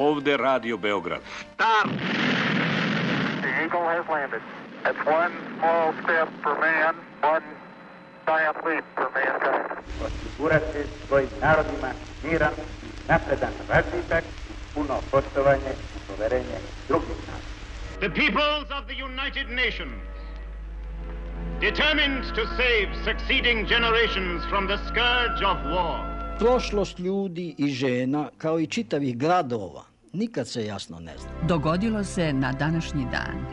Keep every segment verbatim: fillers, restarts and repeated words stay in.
Ovde Radio Beograd. Start! The Eagle has landed. It's one small step for man, one giant leap for mankind. Osigurati svojim narodima miran, napredan razvitak, puno poštovanje i poverenje drugih naroda. The peoples of the United Nations, determined to save succeeding generations from the scourge of war. Prošlost ljudi i žena, kao i čitavih gradova, nikad se jasno ne zna. Dogodilo se na današnji dan.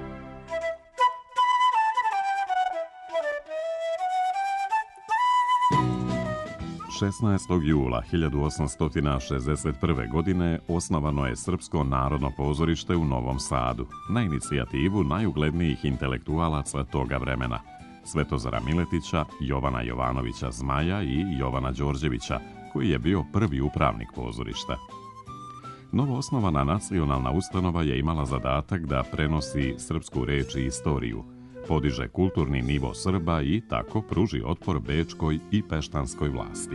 šesnaestog jula hiljadu osamsto šezdeset prve. godine osnovano je Srpsko narodno pozorište u Novom Sadu, na inicijativu najuglednijih intelektualaca toga vremena, Svetozara Miletića, Jovana Jovanovića Zmaja i Jovana Đorđevića, koji je bio prvi upravnik pozorišta. Novoosnovana nacionalna ustanova je imala zadatak da prenosi srpsku reč i istoriju, podiže kulturni nivo Srba i tako pruži otpor bečkoj i peštanskoj vlasti.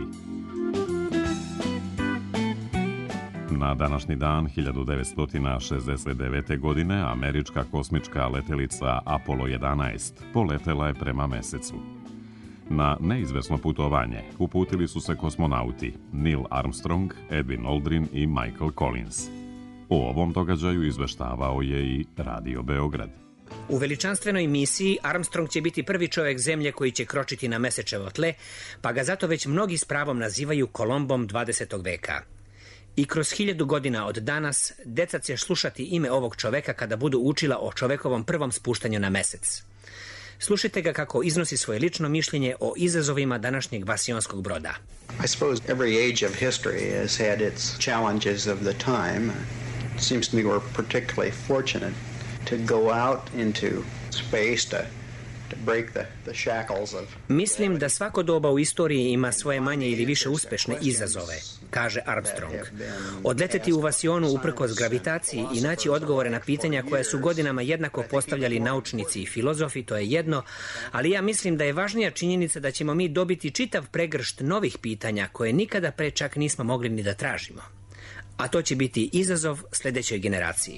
Na današnji dan hiljadu devetsto šezdeset devete. godine američka kosmička letelica Apollo jedanaest poletela je prema mesecu. Na neizvesno putovanje uputili su se kosmonauti Neil Armstrong, Edwin Aldrin i Michael Collins. O ovom događaju izveštavao je i Radio Beograd. U veličanstvenoj misiji Armstrong će biti prvi čovjek zemlje koji će kročiti na mesečevo tle, pa ga zato već mnogi s pravom nazivaju Kolombom dvadesetog veka. I kroz hiljadu godina od danas deca će slušati ime ovog čoveka kada budu učila o čovekovom prvom spuštanju na mesec. Slušajte ga kako iznosi svoje lično mišljenje o izazovima današnjeg vasionskog broda. I suppose every age of history has had its challenges of the time. It seems to me we're particularly fortunate to go out into space to to break the the shackles of. Mislim da svako doba u istoriji ima svoje manje ili više uspešne izazove, kaže Armstrong. Odleteti u vasionu uprkos gravitaciji i naći odgovore na pitanja koja su godinama jednako postavljali naučnici i filozofi, to je jedno, ali ja mislim da je važnija činjenica da ćemo mi dobiti čitav pregršt novih pitanja koje nikada pre čak nismo mogli ni da tražimo. A to će biti izazov sledećoj generaciji.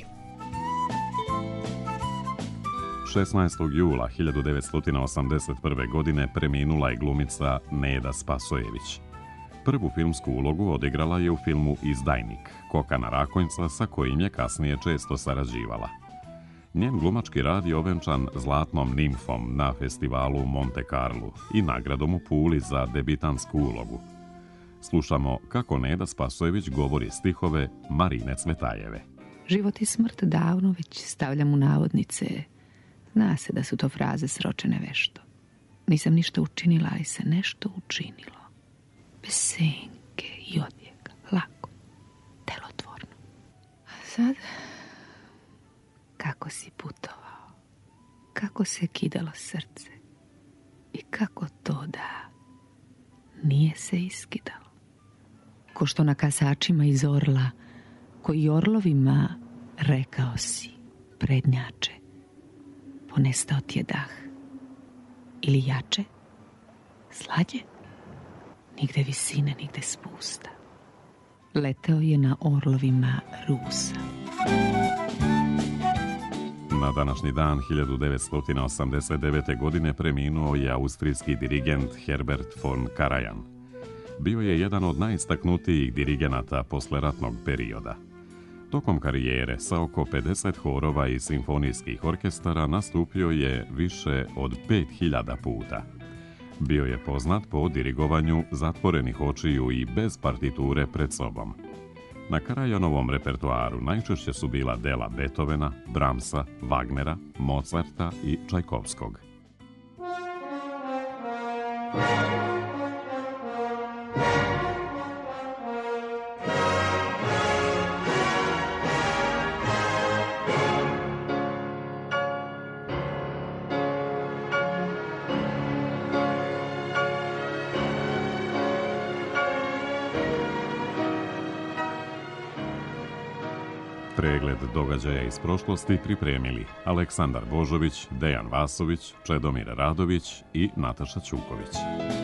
šesnaestog jula hiljadu devetsto osamdeset prve. godine preminula je glumica Neda Spasojević. Prvu filmsku ulogu odigrala je u filmu Izdajnik, Kokana Rakonjca, sa kojim je kasnije često sarađivala. Njen glumački rad je ovenčan zlatnom nimfom na festivalu u Monte Carlo i nagradom u Puli za debitantsku ulogu. Slušamo kako Neda Spasojević govori stihove Marine Cvetajeve. Život i smrt davno već stavljam u navodnice. Zna se da su to fraze sročene vešto. Nisam ništa učinila, ali se nešto učinilo. Bez senke i odjeka, lako, delotvorno. A sad, kako si putovao, kako se kidalo srce i kako to da nije se iskidalo. Ko što na kasačima iz orla, koji orlovima rekao si, prednjače, ponestao ti je dah. Ili jače, slađe, nigde visine, nigde spusta. Leteo je na orlovima Rusa. Na današnji dan hiljadu devetsto osamdeset devete. godine preminuo je austrijski dirigent Herbert von Karajan. Bio je jedan od najistaknutijih dirigenata posleratnog perioda. Tokom karijere sa oko pedeset horova i simfonijskih orkestara nastupio je više od pet hiljada puta. Bio je poznat po dirigovanju zatvorenih očiju i bez partiture pred sobom. Na Karajanovom repertoaru najčešće su bila dela Beethovena, Brahmsa, Wagnera, Mozarta i Čajkovskog. Pregled događaja iz prošlosti pripremili Aleksandar Božović, Dejan Vasović, Čedomir Radović i Nataša Ćuković.